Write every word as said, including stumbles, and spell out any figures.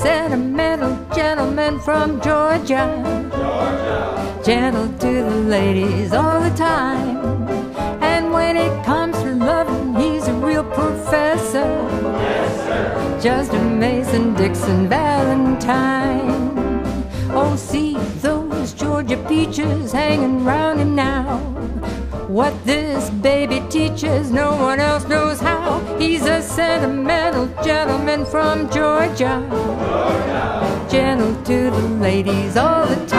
sentimental gentleman from Georgia. Georgia. Gentle to the ladies all the time. And when it comes to loving, he's a real professor. Yes, sir. Just a Mason Dixon Valentine. Oh, see those Georgia peaches hanging round him now. What this baby teaches, no one else knows how. He's a sentimental gentleman from Georgia. Georgia. Gentle to the ladies all the time.